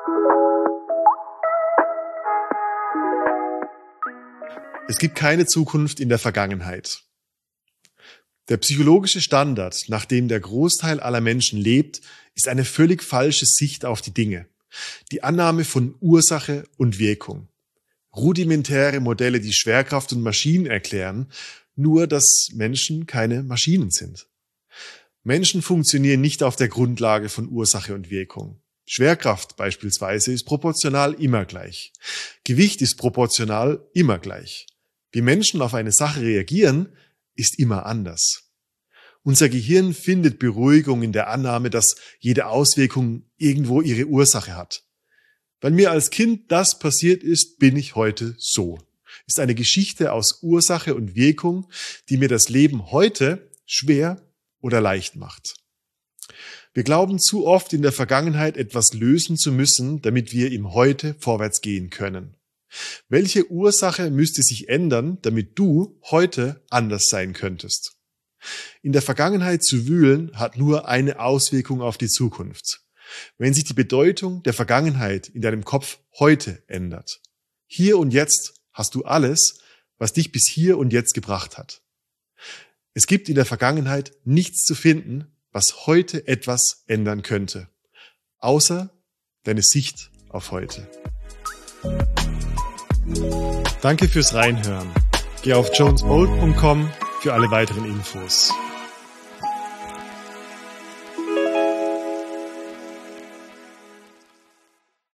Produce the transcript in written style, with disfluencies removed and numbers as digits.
Es gibt keine Zukunft in der Vergangenheit. Der psychologische Standard, nach dem der Großteil aller Menschen lebt, ist eine völlig falsche Sicht auf die Dinge. Die Annahme von Ursache und Wirkung. Rudimentäre Modelle, die Schwerkraft und Maschinen erklären, nur dass Menschen keine Maschinen sind. Menschen funktionieren nicht auf der Grundlage von Ursache und Wirkung. Schwerkraft beispielsweise ist proportional immer gleich. Gewicht ist proportional immer gleich. Wie Menschen auf eine Sache reagieren, ist immer anders. Unser Gehirn findet Beruhigung in der Annahme, dass jede Auswirkung irgendwo ihre Ursache hat. Weil mir als Kind das passiert ist, bin ich heute so. Ist eine Geschichte aus Ursache und Wirkung, die mir das Leben heute schwer oder leicht macht. Wir glauben zu oft in der Vergangenheit etwas lösen zu müssen, damit wir im Heute vorwärts gehen können. Welche Ursache müsste sich ändern, damit du heute anders sein könntest? In der Vergangenheit zu wühlen, hat nur eine Auswirkung auf die Zukunft. Wenn sich die Bedeutung der Vergangenheit in deinem Kopf heute ändert. Hier und jetzt hast du alles, was dich bis hier und jetzt gebracht hat. Es gibt in der Vergangenheit nichts zu finden, was heute etwas ändern könnte, außer deine Sicht auf heute. Danke fürs Reinhören. Geh auf jonesbold.com für alle weiteren Infos.